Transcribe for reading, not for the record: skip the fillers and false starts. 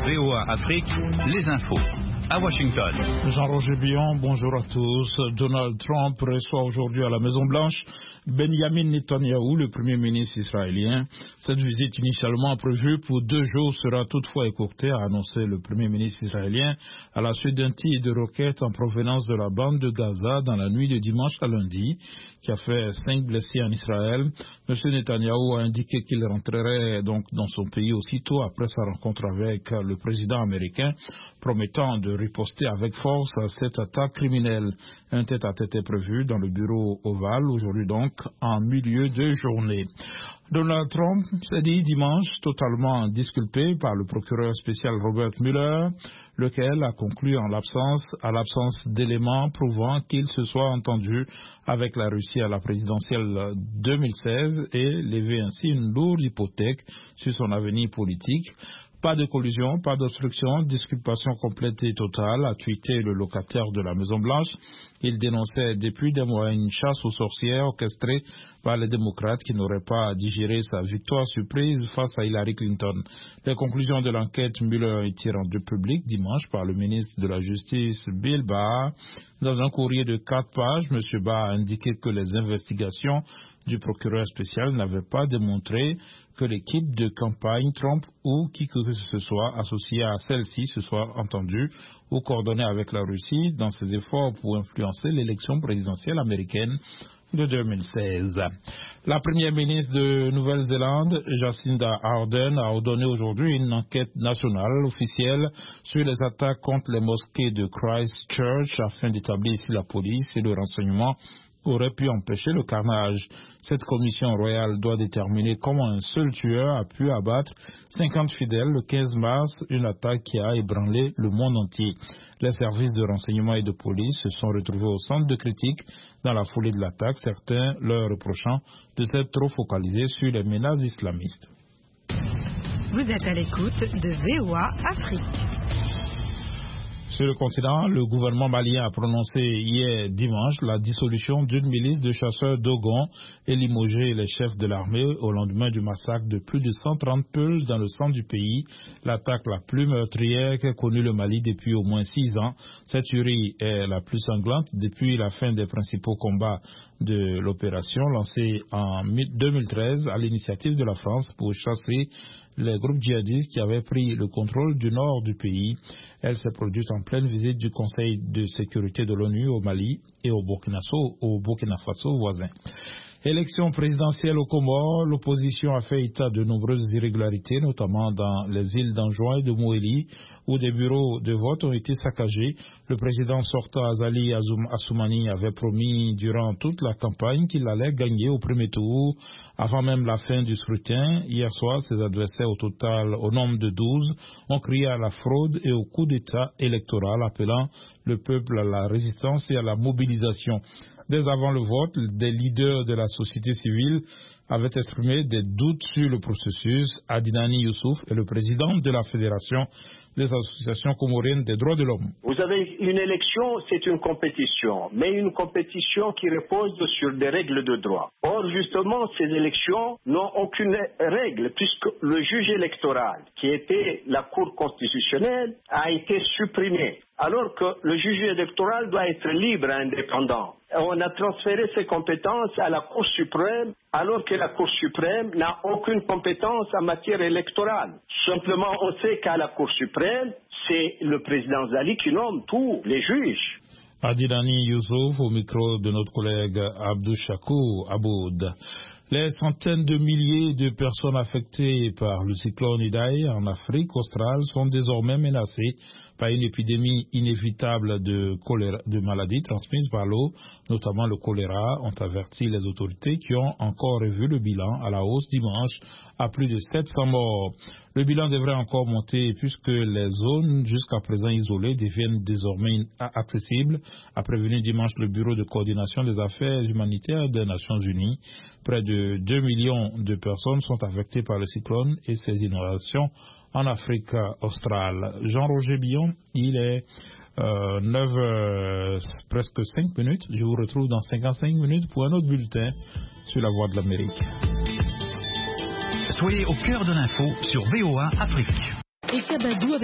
VOA Afrique, les infos. À Washington. Jean-Roger Billon, bonjour à tous. Donald Trump reçoit aujourd'hui à la Maison-Blanche Benjamin Netanyahou, le premier ministre israélien. Cette visite initialement prévue pour 2 jours sera toutefois écourtée, a annoncé le premier ministre israélien à la suite d'un tir de roquettes en provenance de la bande de Gaza dans la nuit de dimanche à lundi, qui a fait 5 blessés en Israël. M. Netanyahou a indiqué qu'il rentrerait donc dans son pays aussitôt après sa rencontre avec le président américain, promettant de riposter avec force à cette attaque criminelle. Un tête-à-tête est prévu dans le bureau ovale aujourd'hui donc en milieu de journée. Donald Trump s'est dit dimanche totalement disculpé par le procureur spécial Robert Mueller, lequel a conclu à l'absence d'éléments prouvant qu'il se soit entendu avec la Russie à la présidentielle 2016 et levé ainsi une lourde hypothèque sur son avenir politique. Pas de collusion, pas d'obstruction, disculpation complète et totale, a tweeté le locataire de la Maison-Blanche. Il dénonçait depuis des mois une chasse aux sorcières orchestrée par les démocrates qui n'auraient pas digéré sa victoire surprise face à Hillary Clinton. Les conclusions de l'enquête Mueller été rendues publiques dimanche par le ministre de la Justice Bill Barr. Dans un courrier de 4 pages, M. Barr a indiqué que les investigations du procureur spécial n'avaient pas démontré que l'équipe de campagne Trump ou qui que ce soit associé à celle-ci se soit entendu ou coordonné avec la Russie dans ses efforts pour influencer l'élection présidentielle américaine de 2016. La première ministre de Nouvelle-Zélande, Jacinda Ardern, a ordonné aujourd'hui une enquête nationale officielle sur les attaques contre les mosquées de Christchurch afin d'établir si la police et le renseignement aurait pu empêcher le carnage. Cette commission royale doit déterminer comment un seul tueur a pu abattre 50 fidèles le 15 mars, une attaque qui a ébranlé le monde entier. Les services de renseignement et de police se sont retrouvés au centre de critique dans la foulée de l'attaque, certains leur reprochant de s'être trop focalisés sur les menaces islamistes. Vous êtes à l'écoute de VOA Afrique. Sur le continent, le gouvernement malien a prononcé hier dimanche la dissolution d'une milice de chasseurs Dogon et limogé les chefs de l'armée au lendemain du massacre de plus de 130 Peuls dans le centre du pays, l'attaque la plus meurtrière qu'a connue le Mali depuis au moins 6 ans. Cette tuerie est la plus sanglante depuis la fin des principaux combats de l'opération lancée en 2013 à l'initiative de la France pour chasser les groupes djihadistes qui avaient pris le contrôle du nord du pays. Elle s'est produite en pleine visite du Conseil de sécurité de l'ONU au Mali et au Burkina Faso voisin. Élection présidentielle aux Comores, l'opposition a fait état de nombreuses irrégularités, notamment dans les îles d'Anjouan et de Moélie, où des bureaux de vote ont été saccagés. Le président sortant Azali Assoumani avait promis durant toute la campagne qu'il allait gagner au premier tour, avant même la fin du scrutin. Hier soir, ses adversaires au total, au nombre de 12, ont crié à la fraude et au coup d'État électoral, appelant le peuple à la résistance et à la mobilisation. Dès avant le vote, des leaders de la société civile avaient exprimé des doutes sur le processus. Adinani Youssouf est le président de la Fédération des associations comoriennes des droits de l'homme. Vous avez une élection, c'est une compétition, mais une compétition qui repose sur des règles de droit. Or, justement, ces élections n'ont aucune règle, puisque le juge électoral, qui était la Cour constitutionnelle, a été supprimé, alors que le juge électoral doit être libre et indépendant. On a transféré ses compétences à la Cour suprême, alors que la Cour suprême n'a aucune compétence en matière électorale. Simplement, on sait qu'à la Cour suprême, c'est le président Zali qui nomme tous les juges. Adinani Youssouf au micro de notre collègue Abdou Chakou Aboud. Les centaines de milliers de personnes affectées par le cyclone Idai en Afrique australe sont désormais menacées par une épidémie inévitable de maladies transmises par l'eau, notamment le choléra, ont averti les autorités qui ont encore revu le bilan à la hausse dimanche à plus de 700 morts. Le bilan devrait encore monter puisque les zones jusqu'à présent isolées deviennent désormais accessibles, a prévenu dimanche le Bureau de coordination des affaires humanitaires des Nations Unies. Près de 2 millions de personnes sont affectées par le cyclone et ses inondations en Afrique australe. Jean-Roger Billon, il est 9h, presque 5 minutes. Je vous retrouve dans 55 minutes pour un autre bulletin sur la Voix de l'Amérique. Soyez au cœur de l'info sur VOA Afrique.